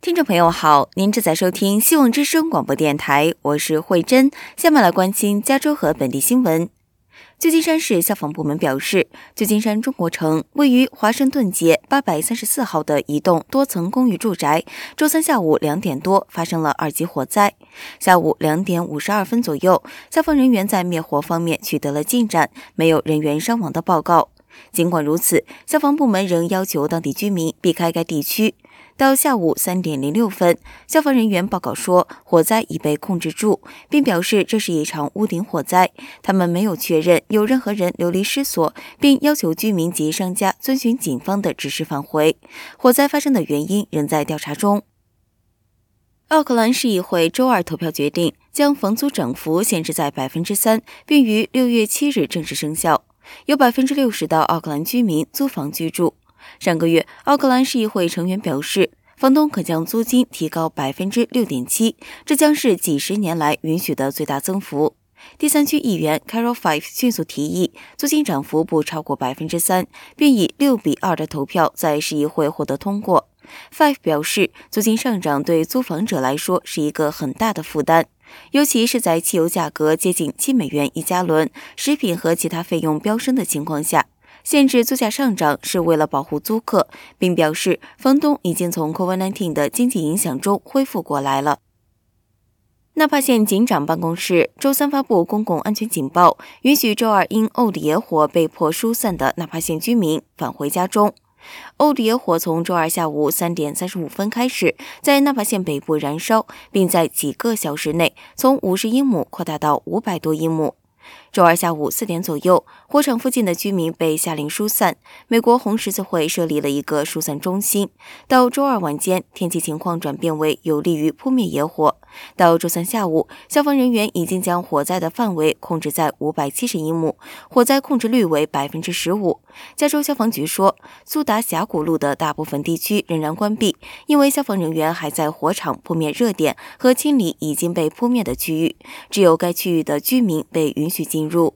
听众朋友好，您正在收听希望之声广播电台，我是慧珍。下面来关心加州和本地新闻。旧金山市消防部门表示，旧金山中国城位于华盛顿街834号的一栋多层公寓住宅，周三下午2点多发生了2级火灾。下午2点52分左右，消防人员在灭火方面取得了进展，没有人员伤亡的报告。尽管如此，消防部门仍要求当地居民避开该地区。到下午3点06分，消防人员报告说火灾已被控制住，并表示这是一场屋顶火灾。他们没有确认有任何人流离失所，并要求居民及商家遵循警方的指示返回。火灾发生的原因仍在调查中。奥克兰市议会周二投票决定将房租涨幅限制在 3%， 并于6月7日正式生效。有 60% 的奥克兰居民租房居住。上个月，奥克兰市议会成员表示，房东可将租金提高 6.7%， 这将是几十年来允许的最大增幅。第三区议员 Carol Fife 迅速提议租金涨幅不超过 3%， 并以6-2的投票在市议会获得通过。Fife 表示，租金上涨对租房者来说是一个很大的负担，尤其是在汽油价格接近$7一加仑，食品和其他费用飙升的情况下。限制租价上涨是为了保护租客，并表示房东已经从 COVID-19 的经济影响中恢复过来了。纳帕县警长办公室周三发布公共安全警报，允许周二因欧迪野火被迫疏散的纳帕县居民返回家中。欧迪野火从周二下午3点35分开始，在纳帕县北部燃烧，并在几个小时内从50英亩扩大到500多英亩。周二下午4点左右，火场附近的居民被下令疏散。美国红十字会设立了一个疏散中心。到周二晚间，天气情况转变为有利于扑灭野火。到周三下午，消防人员已经将火灾的范围控制在570英亩，火灾控制率为 15%。加州消防局说，苏达峡谷路的大部分地区仍然关闭，因为消防人员还在火场扑灭热点和清理已经被扑灭的区域，只有该区域的居民被允许进入。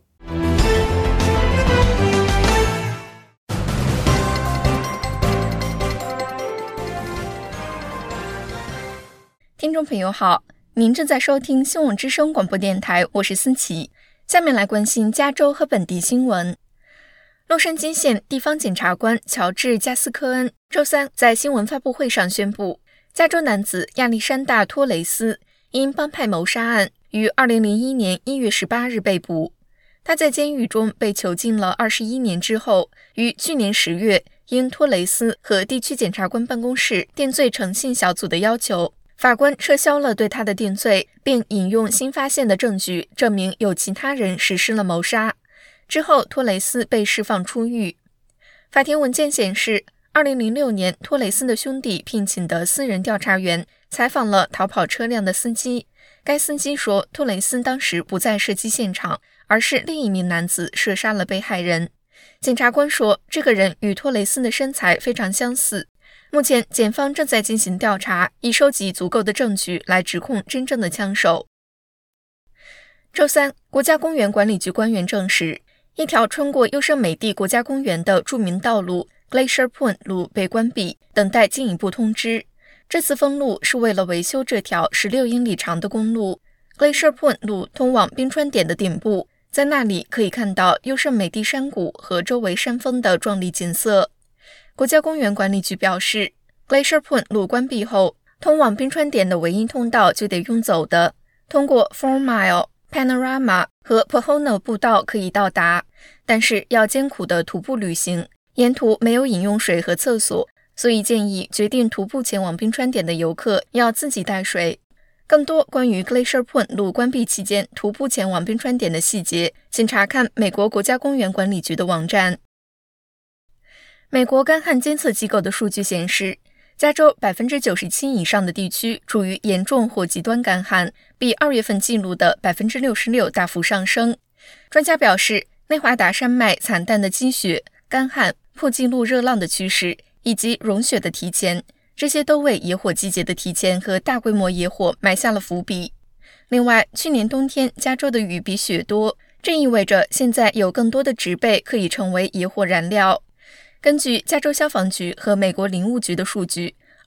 听众朋友好，您正在收听新闻之声广播电台，我是思琪。下面来关心加州和本地新闻。洛杉矶县地方检察官乔治·加斯科恩周三在新闻发布会上宣布，加州男子亚历山大·托雷斯因帮派谋杀案于2001年1月18日被捕。他在监狱中被囚禁了21年之后，于去年10月因托雷斯和地区检察官办公室定罪诚信小组的要求，法官撤销了对他的定罪，并引用新发现的证据证明有其他人实施了谋杀。之后，托雷斯被释放出狱。法庭文件显示，2006年托雷斯的兄弟聘请的私人调查员采访了逃跑车辆的司机。该司机说，托雷斯当时不在射击现场，而是另一名男子射杀了被害人。检察官说，这个人与托雷斯的身材非常相似。目前，检方正在进行调查，以收集足够的证据来指控真正的枪手。周三，国家公园管理局官员证实，一条穿过优胜美地国家公园的著名道路 Glacier Point 路被关闭，等待进一步通知。这次封路是为了维修这条16英里长的公路。Glacier Point 路通往冰川点的顶部，在那里可以看到优胜美地山谷和周围山峰的壮丽景色。国家公园管理局表示， Glacier Point 路关闭后，通往冰川点的唯一通道就得用走的，通过 4 Mile、Panorama 和 Pohono 步道可以到达，但是要艰苦的徒步旅行，沿途没有饮用水和厕所，所以建议决定徒步前往冰川点的游客要自己带水。更多关于 Glacier Point 路关闭期间徒步前往冰川点的细节，请查看美国国家公园管理局的网站。美国干旱监测机构的数据显示，加州 97% 以上的地区处于严重或极端干旱，比2月份记录的 66% 大幅上升。专家表示，内华达山脉惨淡的积雪、干旱、破纪录热浪的趋势，以及融雪的提前，这些都为野火季节的提前和大规模野火埋下了伏笔。另外，去年冬天加州的雨比雪多，这意味着现在有更多的植被可以成为野火燃料。根据加州消防局和美国林务局的数据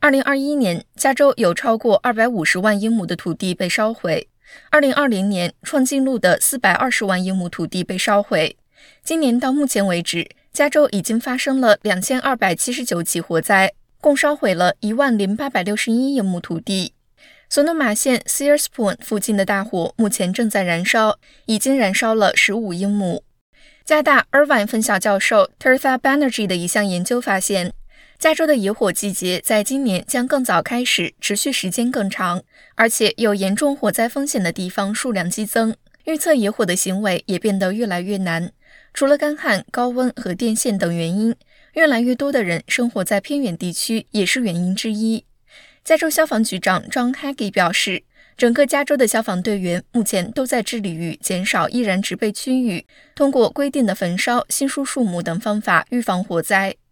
2021年，加州有超过250万英亩的土地被烧毁。2020年，创纪录的420万英亩土地被烧毁。今年到目前为止，加州已经发生了2279起火灾，共烧毁了10861英亩土地。索诺玛县 Sears Point 附近的大火目前正在燃烧，已经燃烧了15英亩。加大 Irvine 分校教授 Tirtha Banerjee 的一项研究发现，加州的野火季节在今年将更早开始，持续时间更长，而且有严重火灾风险的地方数量激增，预测野火的行为也变得越来越难。除了干旱、高温和电线等原因，越来越多的人生活在偏远地区也是原因之一。加州消防局长 John Hagee 表示，整个加州的消防队员目前都在致力于减少易燃植被区域，通过规定的焚烧、稀疏树木等方法预防火灾。